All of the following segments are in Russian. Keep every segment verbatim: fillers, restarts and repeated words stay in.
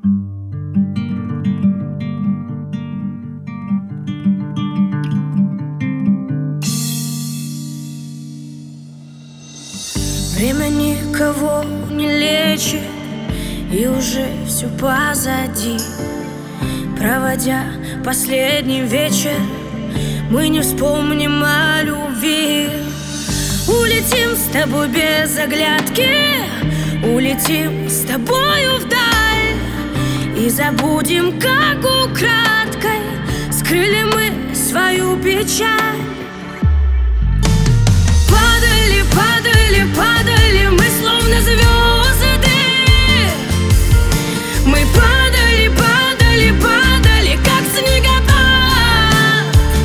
Время никого не лечит, и уже все позади. Проводя последний вечер, мы не вспомним о любви. Улетим с тобой без оглядки, улетим с тобою вдаль, и забудем, как украдкой скрыли мы свою печаль. Падали, падали, падали мы, словно звезды. Мы падали, падали, падали, как снегопад.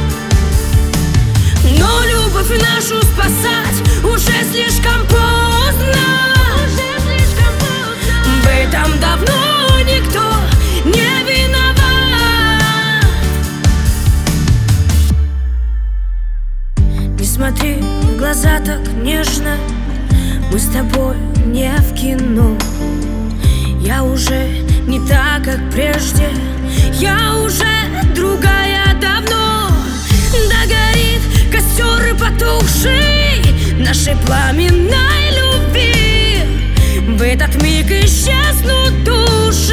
Но любовь нашу спасать уже слишком поздно. Уже слишком поздно. В этом давно никто не виноват. Не смотри в глаза так нежно, мы с тобой не в кино. Я уже не так, как прежде, я уже другая давно. Да горит костер и потухший нашей пламенной любви, в этот миг исчезнут души.